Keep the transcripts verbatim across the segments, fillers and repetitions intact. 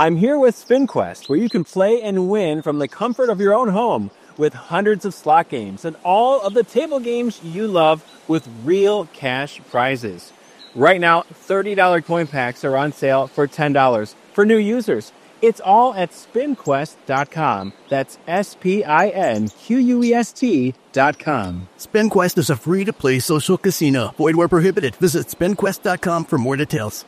I'm here with SpinQuest, where you can play and win from the comfort of your own home with hundreds of slot games and all of the table games you love with real cash prizes. Right now, thirty dollars coin packs are on sale for ten dollars for new users. It's all at spin quest dot com. That's S P I N Q U E S T dot com. SpinQuest is a free-to-play social casino. Void where prohibited. Visit spin quest dot com for more details.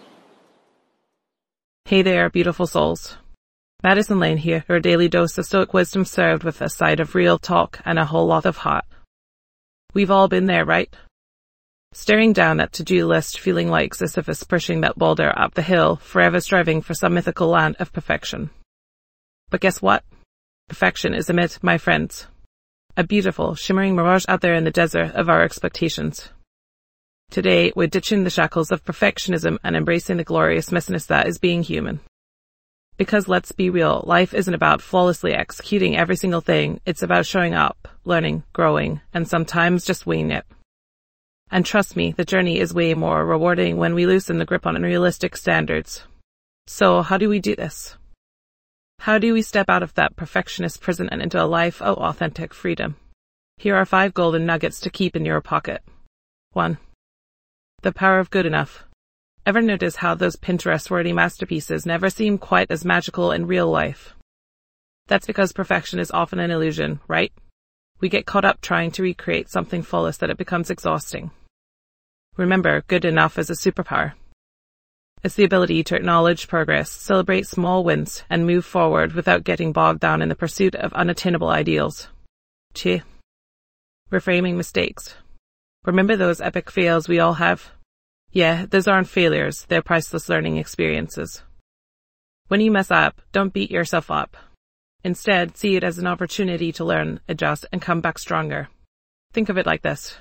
Hey there, beautiful souls. Madison Lane here, your daily dose of stoic wisdom served with a side of real talk and a whole lot of heart. We've all been there, right? Staring down that to-do list, feeling like Sisyphus pushing that boulder up the hill, forever striving for some mythical land of perfection. But guess what? Perfection is a myth, my friends. A beautiful, shimmering mirage out there in the desert of our expectations. Today, we're ditching the shackles of perfectionism and embracing the glorious messiness that is being human. Because let's be real, life isn't about flawlessly executing every single thing. It's about showing up, learning, growing, and sometimes just winging it. And trust me, the journey is way more rewarding when we loosen the grip on unrealistic standards. So how do we do this? How do we step out of that perfectionist prison and into a life of authentic freedom? Here are five golden nuggets to keep in your pocket. One. The power of good enough. Ever notice how those Pinterest-worthy masterpieces never seem quite as magical in real life? That's because perfection is often an illusion, right? We get caught up trying to recreate something flawless that it becomes exhausting. Remember, good enough is a superpower. It's the ability to acknowledge progress, celebrate small wins, and move forward without getting bogged down in the pursuit of unattainable ideals. Two. Reframing mistakes. Remember those epic fails we all have? Yeah, those aren't failures, they're priceless learning experiences. When you mess up, don't beat yourself up. Instead, see it as an opportunity to learn, adjust, and come back stronger. Think of it like this.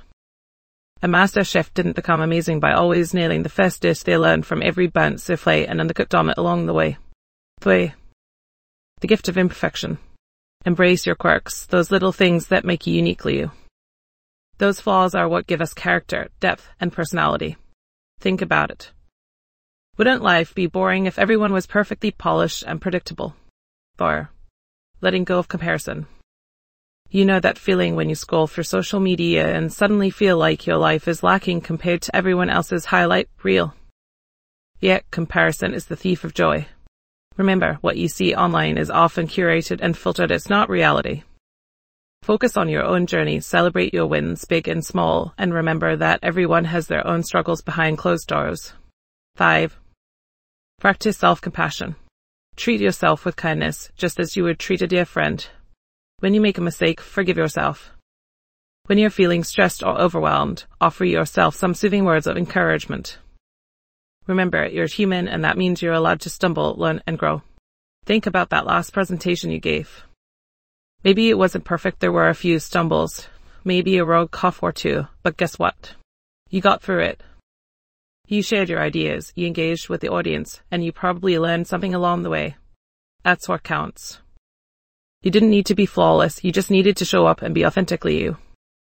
A master chef didn't become amazing by always nailing the first dish they learned from every burnt souffle and undercooked omelette along the way. Three. The gift of imperfection. Embrace your quirks, those little things that make you uniquely you. Those flaws are what give us character, depth, and personality. Think about it. Wouldn't life be boring if everyone was perfectly polished and predictable? Four. Letting go of comparison. You know that feeling when you scroll through social media and suddenly feel like your life is lacking compared to everyone else's highlight reel. Yet, comparison is the thief of joy. Remember, what you see online is often curated and filtered. It's not reality. Focus on your own journey, celebrate your wins, big and small, and remember that everyone has their own struggles behind closed doors. Five. Practice self-compassion. Treat yourself with kindness, just as you would treat a dear friend. When you make a mistake, forgive yourself. When you're feeling stressed or overwhelmed, offer yourself some soothing words of encouragement. Remember, you're human, and that means you're allowed to stumble, learn, and grow. Think about that last presentation you gave. Maybe it wasn't perfect, there were a few stumbles, maybe a rogue cough or two, but guess what? You got through it. You shared your ideas, you engaged with the audience, and you probably learned something along the way. That's what counts. You didn't need to be flawless, you just needed to show up and be authentically you.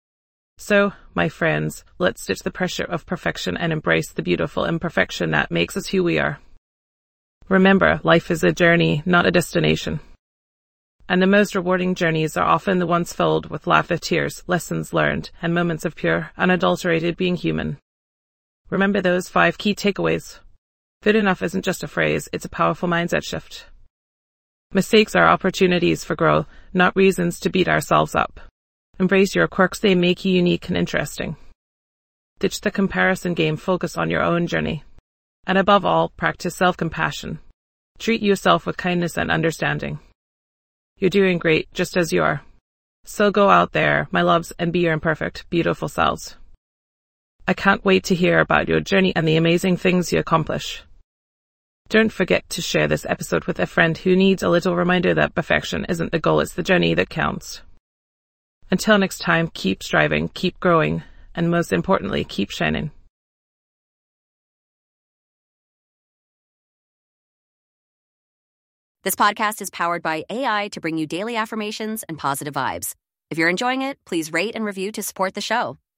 So, my friends, let's ditch the pressure of perfection and embrace the beautiful imperfection that makes us who we are. Remember, life is a journey, not a destination. And the most rewarding journeys are often the ones filled with laughter, tears, lessons learned, and moments of pure, unadulterated being human. Remember those five key takeaways. Good enough isn't just a phrase, it's a powerful mindset shift. Mistakes are opportunities for growth, not reasons to beat ourselves up. Embrace your quirks, they make you unique and interesting. Ditch the comparison game, focus on your own journey. And above all, practice self-compassion. Treat yourself with kindness and understanding. You're doing great, just as you are. So go out there, my loves, and be your imperfect, beautiful selves. I can't wait to hear about your journey and the amazing things you accomplish. Don't forget to share this episode with a friend who needs a little reminder that perfection isn't the goal, it's the journey that counts. Until next time, keep striving, keep growing, and most importantly, keep shining. This podcast is powered by A I to bring you daily affirmations and positive vibes. If you're enjoying it, please rate and review to support the show.